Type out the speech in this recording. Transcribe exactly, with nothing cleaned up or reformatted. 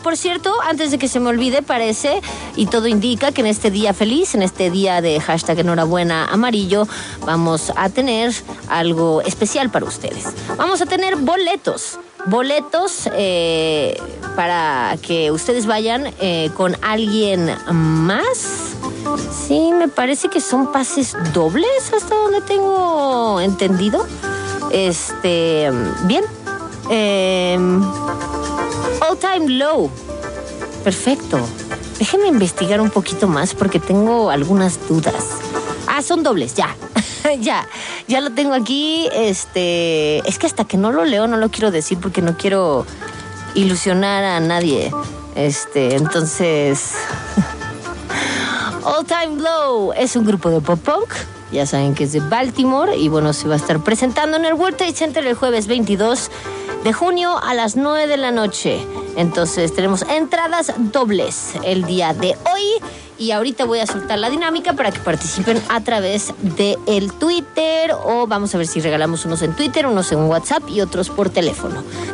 Por cierto, antes de que se me olvide, parece, y todo indica que en este día feliz, en este día de hashtag enhorabuena amarillo, vamos a tener algo especial para ustedes. Vamos a tener boletos. Boletos eh, para que ustedes vayan eh, con alguien más. Sí, me parece que son pases dobles, hasta donde tengo entendido. Este, bien. Eh, All Time Low. Perfecto. Déjenme investigar un poquito más porque tengo algunas dudas. Ah, son dobles, ya. ya, ya lo tengo aquí. Este, es que hasta que no lo leo no lo quiero decir porque no quiero ilusionar a nadie. Este, entonces... All Time Low es un grupo de pop punk. Ya saben que es de Baltimore y bueno, se va a estar presentando en el World Trade Center el jueves veintidós de junio a las nueve de la noche. Entonces tenemos entradas dobles el día de hoy y ahorita voy a soltar la dinámica para que participen a través de el Twitter o vamos a ver si regalamos unos en Twitter, unos en WhatsApp y otros por teléfono.